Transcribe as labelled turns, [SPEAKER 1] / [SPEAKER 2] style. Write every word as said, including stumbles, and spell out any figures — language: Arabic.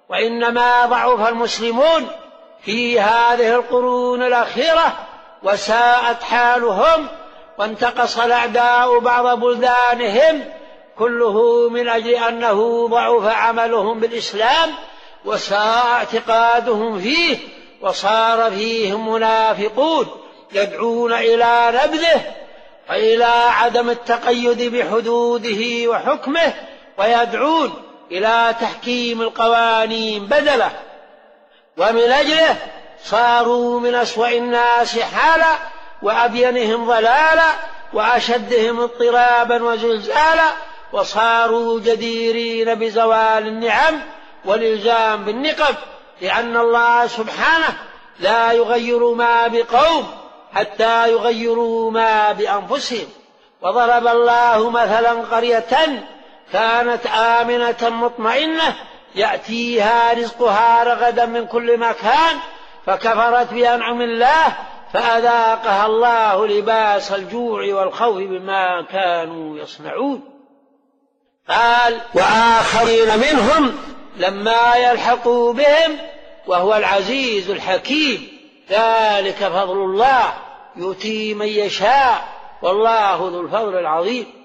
[SPEAKER 1] وإنما ضعف المسلمون في هذه القرون الأخيرة وساءت حالهم، وانتقص الأعداء بعض بلدانهم، كله من أجل أنه ضعف عملهم بالإسلام وساء اعتقادهم فيه، وصار فيهم منافقون يدعون إلى نبذه وإلى عدم التقيد بحدوده وحكمه، ويدعون إلى تحكيم القوانين بدله، ومن أجله صاروا من أسوأ الناس حالا وأبينهم ضلالا وأشدهم اضطرابا وزلزالا، وصاروا جديرين بزوال النعم والإلزام بالنقم، لأن الله سبحانه لا يغير ما بقوم حتى يغيروا ما بأنفسهم. وضرب الله مثلا قرية كانت آمنة مطمئنة يأتيها رزقها رغدا من كل مكان فكفرت بأنعم الله فأذاقها الله لباس الجوع والخوف بما كانوا يصنعون. قال: وآخرين منهم لما يلحقوا بهم وهو العزيز الحكيم، ذلك فضل الله يؤتي من يشاء والله ذو الفضل العظيم.